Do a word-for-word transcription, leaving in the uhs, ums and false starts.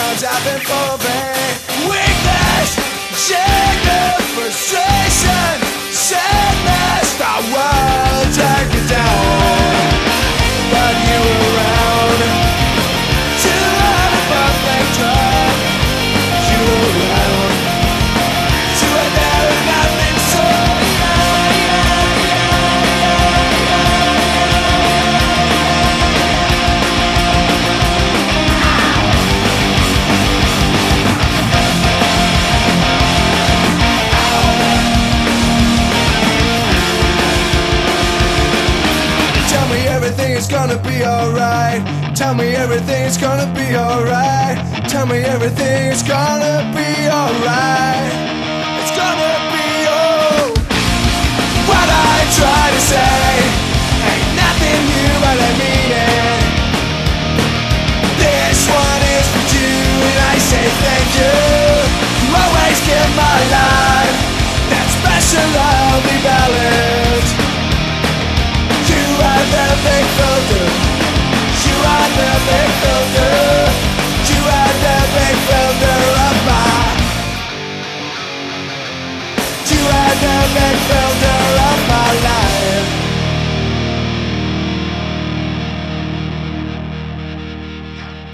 times I've been falling. Weakness, shaken, frustration, sadness, I will take you down. But you were around to have a perfect drug. You were around to have never nothing so. Everything's gonna be alright. Tell me everything's gonna be alright. Tell me everything's gonna be alright. It's gonna be oh. What I try to say ain't nothing new, but I mean it. This one is for you, and I say thank you. You always give my life that special lovely balance. You are the big filter. You are the big filter. You are the big filter of my. You are the big filter.